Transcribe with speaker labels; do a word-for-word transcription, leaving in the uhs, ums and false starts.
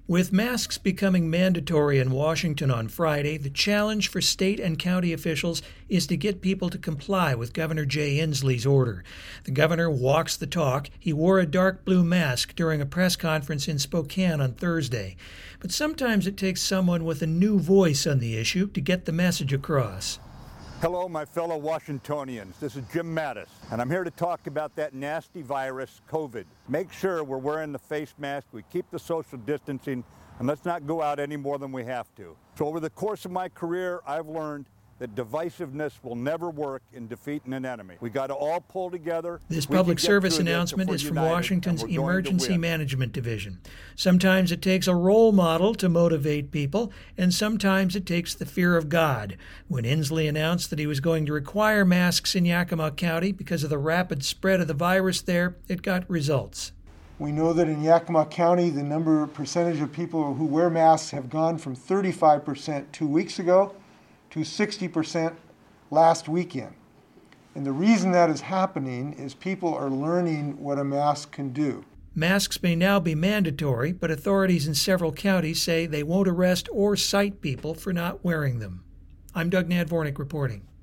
Speaker 1: With masks becoming mandatory in Washington on Friday, the challenge for state and county officials is to get people to comply with Governor Jay Inslee's order. The governor walks the talk. He wore a dark blue mask during a press conference in Spokane on Thursday. But sometimes it takes someone with a new voice on the issue to get the message across.
Speaker 2: Hello, my fellow Washingtonians. This is Jim Mattis, and I'm here to talk about that nasty virus, COVID. Make sure we're wearing the face mask, we keep the social distancing, and let's not go out any more than we have to. So over the course of my career, I've learned that divisiveness will never work in defeating an enemy. We got to all pull together.
Speaker 1: This public service announcement is from Washington's Emergency Management Division. Sometimes it takes a role model to motivate people, and sometimes it takes the fear of God. When Inslee announced that he was going to require masks in Yakima County because of the rapid spread of the virus there, it got results.
Speaker 3: We know that in Yakima County, the number percentage of people who wear masks have gone from thirty-five percent two weeks ago to sixty percent last weekend. And the reason that is happening is people are learning what a mask can do.
Speaker 1: Masks may now be mandatory, but authorities in several counties say they won't arrest or cite people for not wearing them. I'm Doug Nadvornik reporting.